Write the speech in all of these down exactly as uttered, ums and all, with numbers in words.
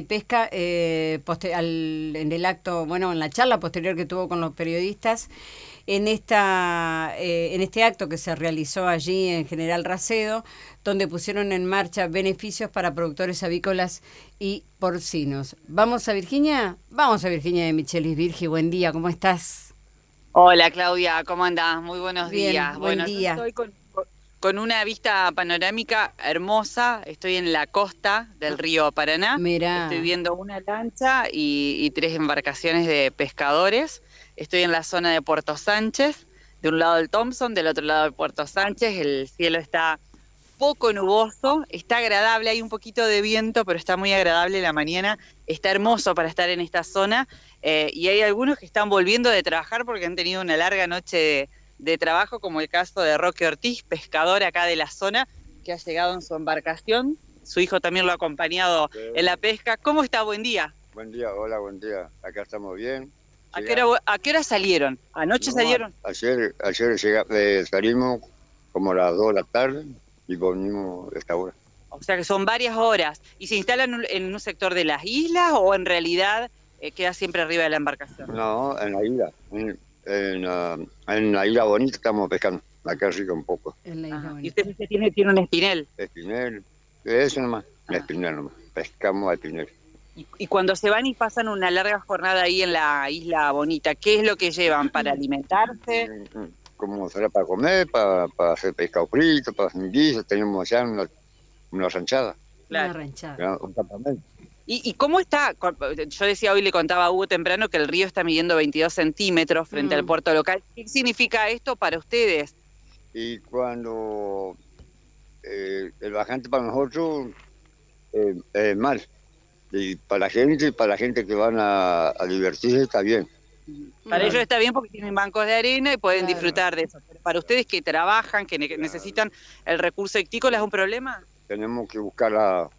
pesca eh, poster- al, en el acto, bueno, en la charla posterior que tuvo con los periodistas, en esta eh, en este acto que se realizó allí en General Racedo, donde pusieron en marcha beneficios para productores avícolas y porcinos. ¿Vamos a Virginia? Vamos a Virginia de Michelis. Virgi, buen día, ¿cómo estás? Hola Claudia, ¿cómo andás? Muy buenos Bien, días. buen Bueno, yo día. estoy con, con una vista panorámica hermosa. Estoy en la costa del río Paraná. Estoy Mirá, viendo una lancha y, y tres embarcaciones de pescadores. Estoy en la zona de Puerto Sánchez, de un lado del Thompson, del otro lado de Puerto Sánchez. El cielo está poco nuboso, está agradable, hay un poquito de viento, pero está muy agradable la mañana, está hermoso para estar en esta zona, eh, y hay algunos que están volviendo de trabajar porque han tenido una larga noche de, de trabajo, como el caso de Roque Ortiz, pescador acá de la zona, que ha llegado en su embarcación, su hijo también lo ha acompañado Sí. en la pesca. ¿Cómo está? Buen día. Buen día, hola, buen día. Acá estamos bien. ¿A qué hora, a qué hora salieron? ¿Anoche No, salieron? ayer, ayer llega, eh, salimos como a las dos de la tarde y volvimos a esta hora. O sea que son varias horas. ¿Y se instalan en un sector de las islas o en realidad eh, queda siempre arriba de la embarcación? No, en la isla. En, en, uh, en la isla bonita estamos pescando. Acá arriba un poco. en la isla Ajá. Y bonita. usted, usted tiene, tiene un espinel. Espinel, eso nomás. Ah. Espinel nomás. Pescamos a espinel. Y, y cuando se van y pasan una larga jornada ahí en la isla bonita, ¿qué es lo que llevan para alimentarse? Mm, mm. Como será para comer, para, para hacer pescado frito, para hacer guiso. Tenemos allá una, una ranchada. Una Claro. ranchada. Un campamento. ¿Y, ¿Y cómo está? Yo decía hoy, le contaba a Hugo temprano que el río está midiendo veintidós centímetros frente Mm. al puerto local. ¿Qué significa esto para ustedes? Y cuando eh, el bajante para nosotros eh, es mal. Y para la gente, para la gente que van a, a divertirse está bien. Para Mm. ellos está bien porque tienen bancos de arena y pueden Claro. disfrutar de eso. Pero para ustedes que trabajan, que ne- Claro. necesitan el recurso ictícola, ¿es un problema? Tenemos que buscar la,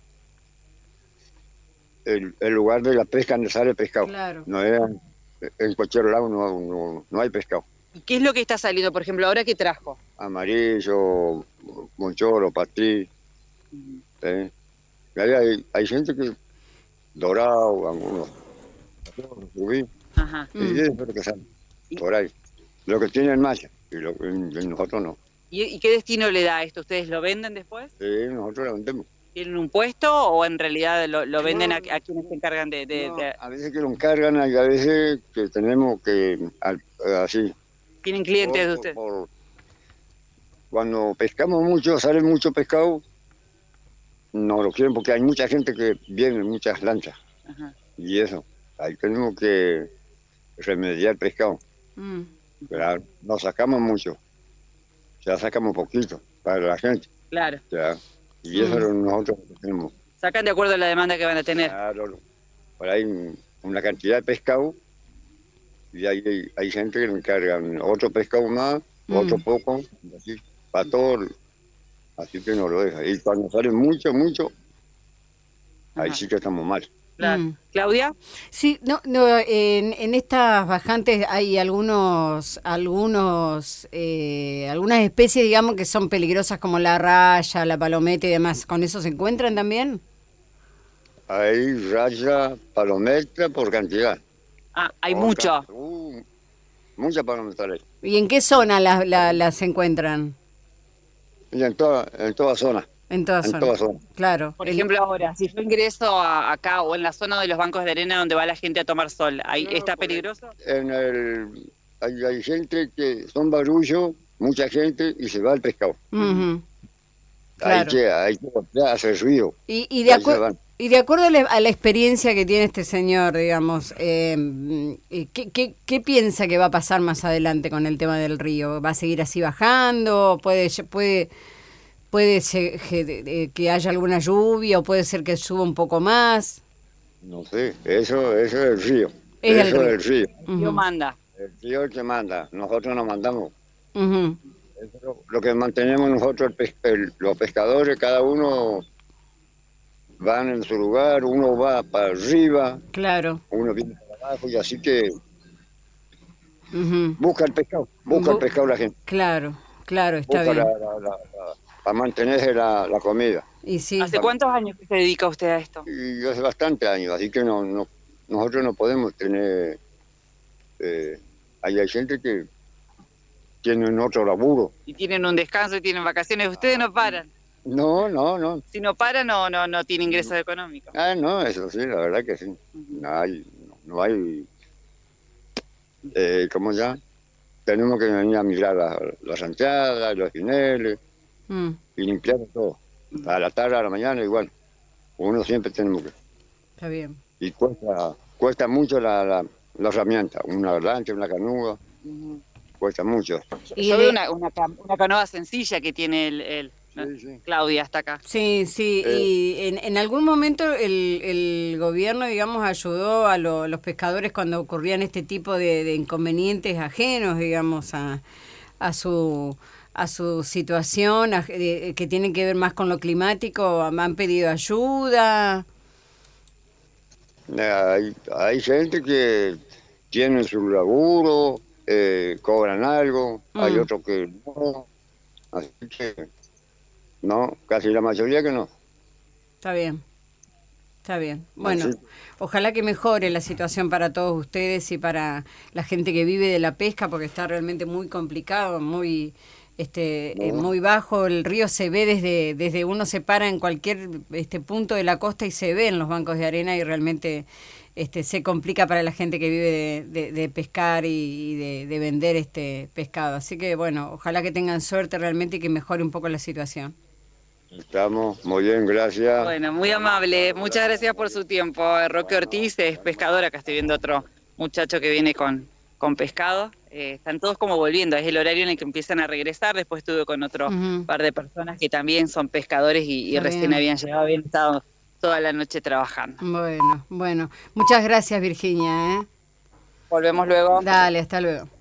el, el lugar de la pesca donde sale el pescado. Claro. No es, en cualquier lado no, no, no hay pescado. ¿Y qué es lo que está saliendo? Por ejemplo, ahora que trajo. Amarillo, monchoro, patí. ¿Sí? Y ahí hay, hay gente que dorado, algunos rubí. Ajá. Mm. Y eso es lo que sale por ahí. Lo que tienen malla y, lo, y nosotros no. ¿Y, y qué destino le da esto? ¿Ustedes lo venden después? Sí, nosotros la vendemos. ¿Tienen un puesto o en realidad lo, lo venden No, a, a quienes se encargan de...? de- No, de- a veces que lo encargan y a veces que tenemos que, al- así, ¿Tienen clientes de por- ustedes? por- cuando pescamos mucho, sale mucho pescado, no lo quieren porque hay mucha gente que viene en muchas lanchas Ajá. y eso, ahí tenemos que remediar pescado, Mm. pero no sacamos mucho, ya sacamos poquito para la gente, Claro. ya, y eso Mm. es lo que nosotros tenemos. Sacan de acuerdo a la demanda que van a tener. Claro, por ahí una cantidad de pescado y hay, hay, hay gente que le encargan otro pescado más, Mm. otro poco, así, para todo, así que no lo deja. Y cuando sale mucho, mucho, ahí Ajá. sí que estamos mal. Claro. Mm. ¿Claudia? Sí, no, no, en, en estas bajantes hay algunos, algunos, eh, algunas especies, digamos, que son peligrosas como la raya, la palometa y demás. ¿Con eso se encuentran también? Hay raya, palometa por cantidad. Ah, hay Otra, mucho. Uh, mucha palometa hay. ¿Y en qué zona las la, las encuentran? Y en toda, en toda zona, En todas en zonas. toda zona. Claro. Por El- ejemplo, ahora, si yo ingreso a- acá o en la zona de los bancos de arena donde va la gente a tomar sol, ¿ahí No, está por ahí. peligroso? En el, hay, hay gente que son barullos, mucha gente, y se va al pescado. Ujú. Hay Claro. que, hay que golpear, hacer ruido. Y, y, Y de ahí se acuer- van. y de acuerdo a la, a la experiencia que tiene este señor, digamos, eh, eh, ¿qué, qué, qué piensa que va a pasar más adelante con el tema del río? ¿Va a seguir así bajando? ¿Puede puede puede ser que, de- que haya alguna lluvia o puede ser que suba un poco más? No sé, eso, eso es el río. Es el eso río. es el río. El tío Ujú. manda. El río es el que manda, nosotros nos mandamos. Ujú. Eso es lo, lo que mantenemos nosotros, el pes- el- los pescadores, cada uno van en su lugar, uno va para arriba, Claro. uno viene para abajo, y así que Ujú. busca el pescado, busca el Bu- pescado la gente, Claro, claro, está busca bien. la, la- la- la- para mantenerse la, la comida. Y sí. ¿Hace cuántos años que se dedica usted a esto? Y hace bastante años, así que no, no nosotros no podemos tener... Eh, ahí hay gente que tienen otro laburo. Y tienen un descanso y tienen vacaciones. Ustedes no paran. No, no, no. Si no paran, no, no, no tiene ingresos económicos. Ah, no, eso sí, la verdad que sí. Uh-huh. No hay, no, no hay, eh, ¿cómo ya? Tenemos que venir a mirar las la ranchadas, los gineles, mm. y limpiar todo. A la tarde, a la mañana, igual. Uno siempre tenemos que... Está bien. Y cuesta, cuesta mucho la, la, la herramienta, una lancha, una canoa, uh-huh. cuesta mucho. Y Yo veo una, una, una canoa sencilla que tiene el... el... Sí, sí. Claudia hasta acá. Sí, sí, eh. y en, en algún momento el, el gobierno, digamos, ayudó a lo, los pescadores cuando ocurrían este tipo de, de inconvenientes ajenos, digamos, a, a su a su situación, a, de, que tienen que ver más con lo climático. ¿Han pedido ayuda? Hay, hay gente que tiene su laburo, eh, cobran algo, mm. hay otros que no, así que... No, casi la mayoría que no. Está bien, está bien. Bueno, Así. Ojalá que mejore la situación para todos ustedes y para la gente que vive de la pesca, porque está realmente muy complicado, muy este no. eh, muy bajo. El río se ve desde desde uno se para en cualquier este punto de la costa y se ve en los bancos de arena y realmente este se complica para la gente que vive de, de, de pescar y, y de, de vender este pescado. Así que bueno, ojalá que tengan suerte realmente y que mejore un poco la situación. Estamos muy bien, gracias. Bueno, muy amable. Muchas gracias por su tiempo. Roque Ortiz es pescador. Acá estoy viendo otro muchacho que viene con, con pescado. Eh, están todos como volviendo. Es el horario en el que empiezan a regresar. Después estuve con otro uh-huh. par de personas que también son pescadores y, y recién habían llegado, habían estado toda la noche trabajando. Bueno, bueno. Muchas gracias, Virginia, ¿eh? Volvemos luego. Dale, hasta luego.